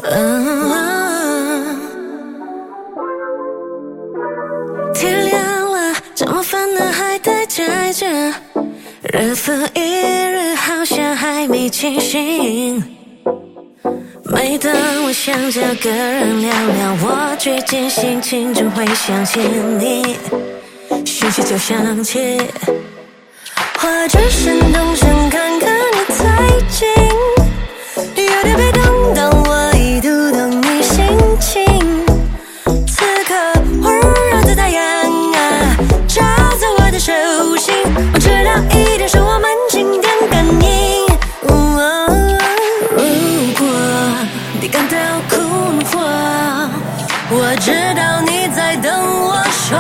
天亮了，这么烦恼还待在这，日复一日，好像还没清醒。每当我想找个人聊聊我最近心情，就会想起你，讯息就响起，或者是动身看看你太近，有点被动到我一度懂你心情。此刻温热的太阳啊，照在我的手心，我知道一定是我们经典感应。如果你感到困惑，我知道你在等我说。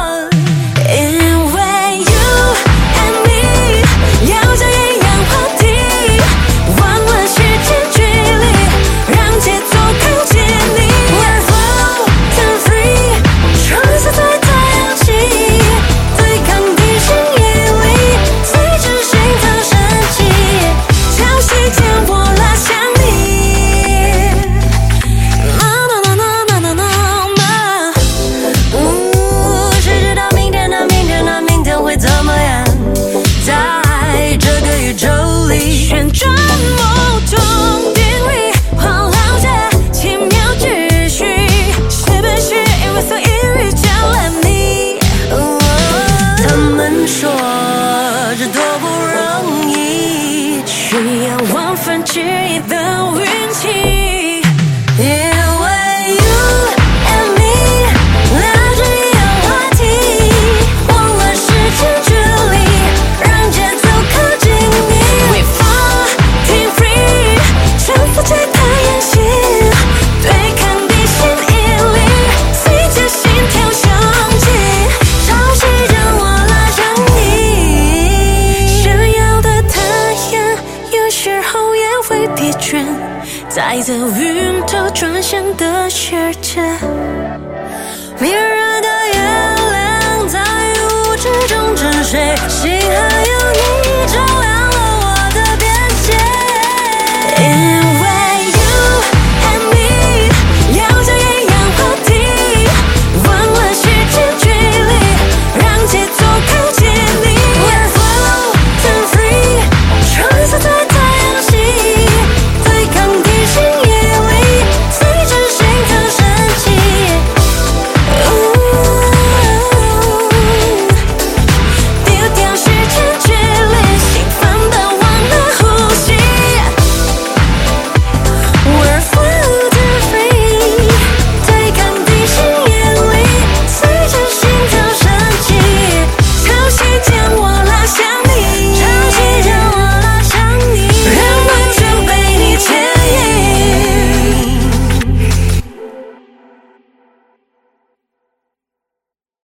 需要万分之一的运气，因为 you and me 拉着一样话题，忘了时间距离，让节奏靠近你。We falling free， 沉浮在太阳系，对抗地心引力，随着心跳响起，潮汐将我拉向你。闪耀的太阳有时候也会疲倦，在这晕头转向的世界，没有人